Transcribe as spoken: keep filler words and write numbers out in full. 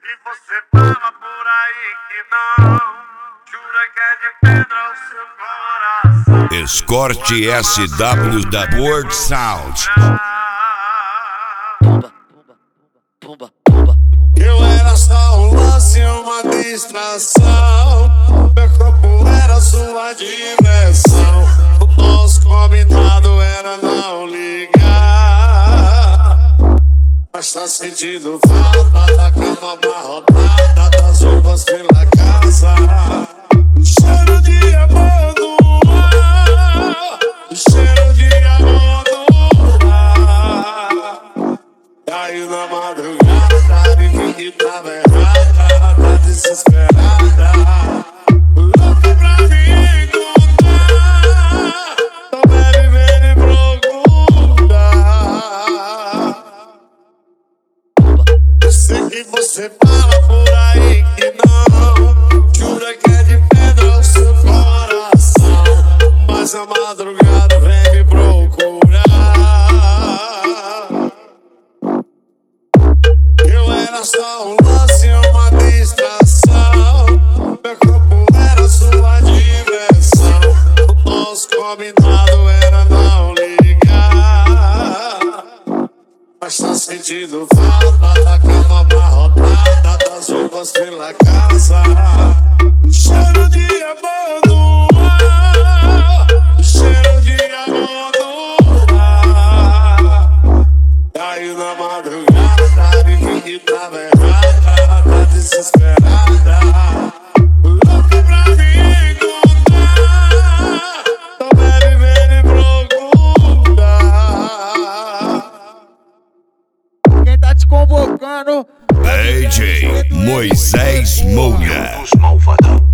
que você fala por aí que não. Jura que é de pedra o seu coração. Escorte S W da World Sound. Pumba, pumba, Eu era só um lance, uma distração. Meu corpo era sua diversão. O nosso combinado era não ligar. Mas tá sentindo falta da cama amarrotada, das roupas pela casa. Cheiro de amor no ar, cheiro de amor no ar. Caiu na madrugada, ninguém tava errada, tá desesperada. Louca pra me encontrar, não bebe, vem me procurar. Eu sei que você fala por aí que não. Jura que é de pedra o seu coração. Mas a madrugada vem me procurar. Eu era só um lance, uma distração. Meu corpo era sua diversão. O nosso combinado era não ligar. Mas tá sentindo falta da cama amarrotada, das roupas pela casa. Cheiro de amor no ar, cheiro de amor no ar. Caiu na madrugada, ninguém tava errada, tá desesperada. Louca pra me encontrar, não bebe, vem me procurar. Quem tá te convocando? D J Moisés Moura. Dos malvadão.